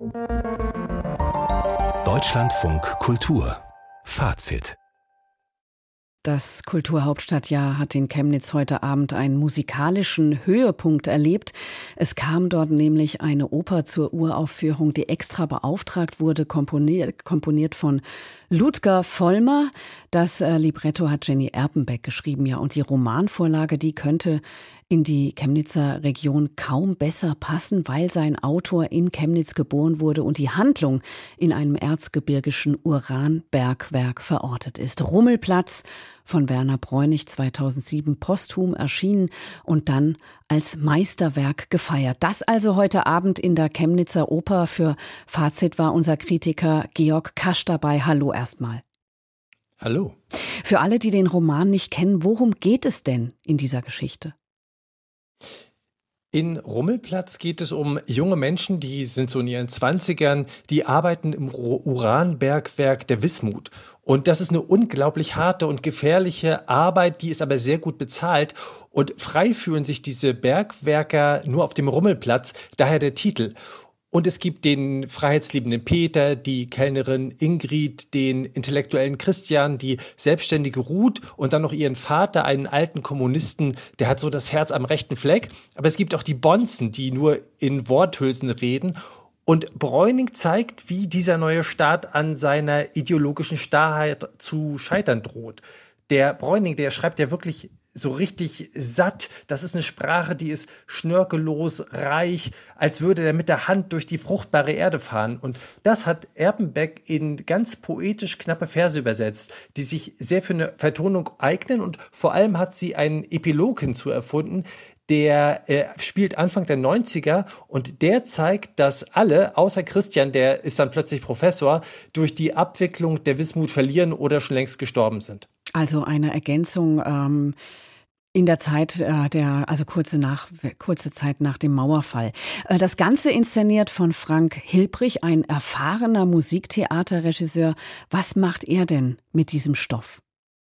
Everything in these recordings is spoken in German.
Deutschlandfunk Kultur Fazit. Das Kulturhauptstadtjahr hat in Chemnitz heute Abend einen musikalischen Höhepunkt erlebt. Es kam dort nämlich eine Oper zur Uraufführung, die extra beauftragt wurde, komponiert von Ludger Vollmer. Das Libretto hat Jenny Erpenbeck geschrieben, ja, und die Romanvorlage, die könnte in die Chemnitzer Region kaum besser passen, weil sein Autor in Chemnitz geboren wurde und die Handlung in einem erzgebirgischen Uranbergwerk verortet ist. Rummelplatz von Werner Bräunig, 2007 posthum erschienen und dann als Meisterwerk gefeiert. Das also heute Abend in der Chemnitzer Oper. Für Fazit war unser Kritiker Georg Kasch dabei. Hallo erstmal. Hallo. Für alle, die den Roman nicht kennen, worum geht es denn in dieser Geschichte? In Rummelplatz geht es um junge Menschen, die sind so in ihren 20ern, die arbeiten im Uranbergwerk der Wismut. Und das ist eine unglaublich harte und gefährliche Arbeit, die ist aber sehr gut bezahlt. Und frei fühlen sich diese Bergwerker nur auf dem Rummelplatz, daher der Titel. Und es gibt den freiheitsliebenden Peter, die Kellnerin Ingrid, den intellektuellen Christian, die selbstständige Ruth und dann noch ihren Vater, einen alten Kommunisten, der hat so das Herz am rechten Fleck. Aber es gibt auch die Bonzen, die nur in Worthülsen reden. Und Bräuning zeigt, wie dieser neue Staat an seiner ideologischen Starrheit zu scheitern droht. Der Bräuning, der schreibt ja wirklich so richtig satt. Das ist eine Sprache, die ist schnörkellos, reich, als würde er mit der Hand durch die fruchtbare Erde fahren. Und das hat Erpenbeck in ganz poetisch knappe Verse übersetzt, die sich sehr für eine Vertonung eignen. Und vor allem hat sie einen Epilog hinzu erfunden, der spielt Anfang der 90er und der zeigt, dass alle, außer Christian, der ist dann plötzlich Professor, durch die Abwicklung der Wismut verlieren oder schon längst gestorben sind. Also eine Ergänzung in der Zeit also kurze Zeit nach dem Mauerfall. Das Ganze inszeniert von Frank Hilbrich, ein erfahrener Musiktheaterregisseur. Was macht er denn mit diesem Stoff?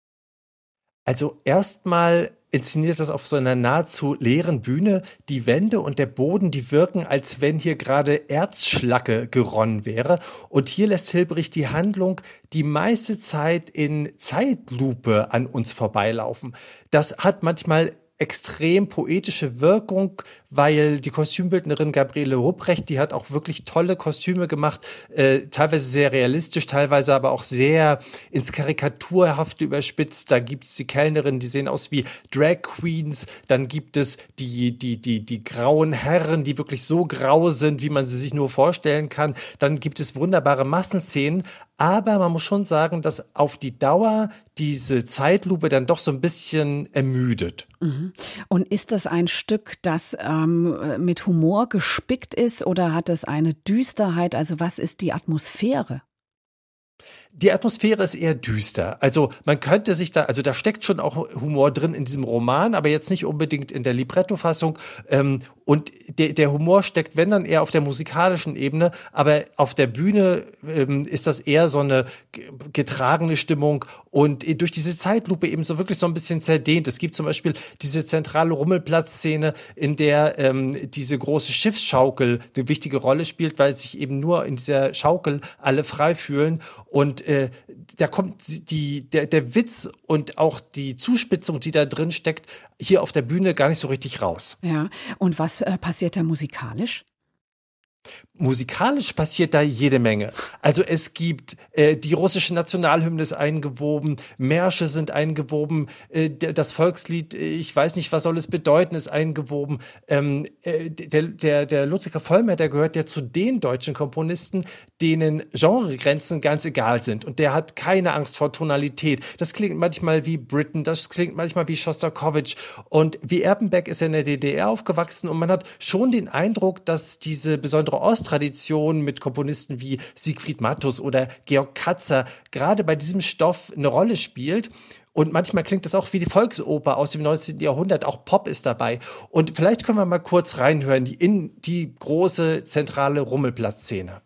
Also erstmal inszeniert das auf so einer nahezu leeren Bühne. Die Wände und der Boden, die wirken, als wenn hier gerade Erzschlacke geronnen wäre. Und hier lässt Hilbrich die Handlung die meiste Zeit in Zeitlupe an uns vorbeilaufen. Das hat manchmal extrem poetische Wirkung, weil die Kostümbildnerin Gabriele Rupprecht, die hat auch wirklich tolle Kostüme gemacht, teilweise sehr realistisch, teilweise aber auch sehr ins Karikaturhafte überspitzt. Da gibt es die Kellnerinnen, die sehen aus wie Drag Queens, dann gibt es die grauen Herren, die wirklich so grau sind, wie man sie sich nur vorstellen kann. Dann gibt es wunderbare Massenszenen, aber man muss schon sagen, dass auf die Dauer diese Zeitlupe dann doch so ein bisschen ermüdet. Mhm. Und ist das ein Stück, das mit Humor gespickt ist oder hat es eine Düsterheit? Also was ist die Atmosphäre? Die Atmosphäre ist eher düster. Also man könnte sich also da steckt schon auch Humor drin in diesem Roman, aber jetzt nicht unbedingt in der Libretto-Fassung. Und der Humor steckt, wenn dann eher auf der musikalischen Ebene, aber auf der Bühne ist das eher so eine getragene Stimmung und durch diese Zeitlupe eben so wirklich so ein bisschen zerdehnt. Es gibt zum Beispiel diese zentrale Rummelplatzszene, in der diese große Schiffsschaukel eine wichtige Rolle spielt, weil sich eben nur in dieser Schaukel alle frei fühlen. Und da kommt der Witz und auch die Zuspitzung, die da drin steckt, hier auf der Bühne gar nicht so richtig raus. Ja, und was passiert da musikalisch? Musikalisch passiert da jede Menge. Also es gibt, die russische Nationalhymne ist eingewoben, Märsche sind eingewoben, das Volkslied, ich weiß nicht, was soll es bedeuten, ist eingewoben. Der Ludger Vollmer, der gehört ja zu den deutschen Komponisten, denen Genregrenzen ganz egal sind. Und der hat keine Angst vor Tonalität. Das klingt manchmal wie Britten, das klingt manchmal wie Schostakowitsch. Und wie Erpenbeck ist er in der DDR aufgewachsen und man hat schon den Eindruck, dass diese besondere Osttradition mit Komponisten wie Siegfried Matthus oder Georg Kratzer gerade bei diesem Stoff eine Rolle spielt. Und manchmal klingt das auch wie die Volksoper aus dem 19. Jahrhundert. Auch Pop ist dabei. Und vielleicht können wir mal kurz reinhören in die große zentrale Rummelplatzszene.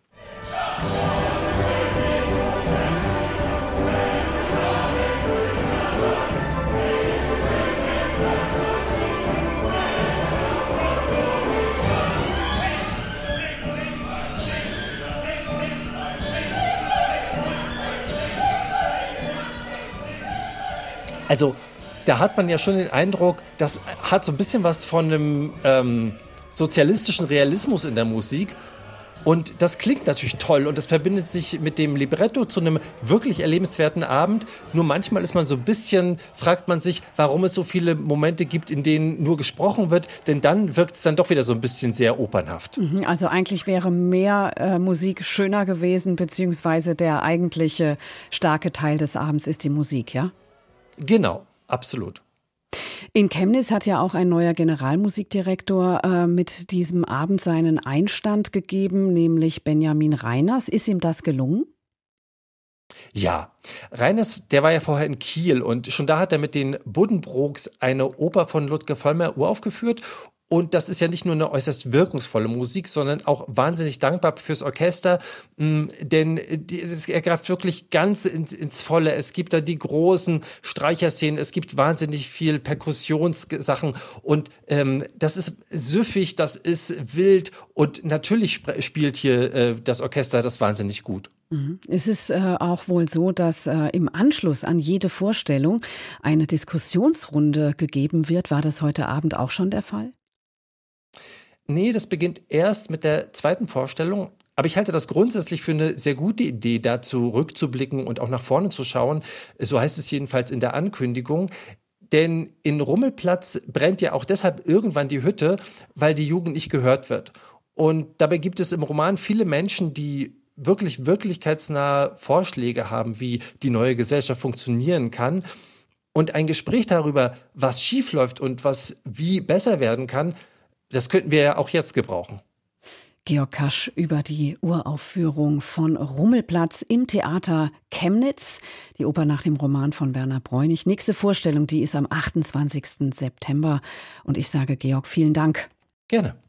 Also da hat man ja schon den Eindruck, das hat so ein bisschen was von einem sozialistischen Realismus in der Musik. Und das klingt natürlich toll und das verbindet sich mit dem Libretto zu einem wirklich erlebenswerten Abend. Nur manchmal ist man so ein bisschen, fragt man sich, warum es so viele Momente gibt, in denen nur gesprochen wird. Denn dann wirkt es dann doch wieder so ein bisschen sehr opernhaft. Also eigentlich wäre mehr Musik schöner gewesen, beziehungsweise der eigentliche starke Teil des Abends ist die Musik, ja? Genau, absolut. In Chemnitz hat ja auch ein neuer Generalmusikdirektor mit diesem Abend seinen Einstand gegeben, nämlich Benjamin Reiners. Ist ihm das gelungen? Ja, Reiners, der war ja vorher in Kiel und schon da hat er mit den Buddenbrooks eine Oper von Ludger Vollmer uraufgeführt. Und das ist ja nicht nur eine äußerst wirkungsvolle Musik, sondern auch wahnsinnig dankbar fürs Orchester, denn er greift wirklich ganz ins Volle. Es gibt da die großen Streicherszenen, es gibt wahnsinnig viel Perkussionssachen und das ist süffig, das ist wild und natürlich spielt hier das Orchester das wahnsinnig gut. Es ist auch wohl so, dass im Anschluss an jede Vorstellung eine Diskussionsrunde gegeben wird. War das heute Abend auch schon der Fall? Nee, das beginnt erst mit der zweiten Vorstellung. Aber ich halte das grundsätzlich für eine sehr gute Idee, da zurückzublicken und auch nach vorne zu schauen. So heißt es jedenfalls in der Ankündigung. Denn in Rummelplatz brennt ja auch deshalb irgendwann die Hütte, weil die Jugend nicht gehört wird. Und dabei gibt es im Roman viele Menschen, die wirklich wirklichkeitsnahe Vorschläge haben, wie die neue Gesellschaft funktionieren kann. Und ein Gespräch darüber, was schiefläuft und was wie besser werden kann, das könnten wir ja auch jetzt gebrauchen. Georg Kasch über die Uraufführung von Rummelplatz im Theater Chemnitz. Die Oper nach dem Roman von Werner Bräunig. Nächste Vorstellung, die ist am 28. September. Und ich sage Georg, vielen Dank. Gerne.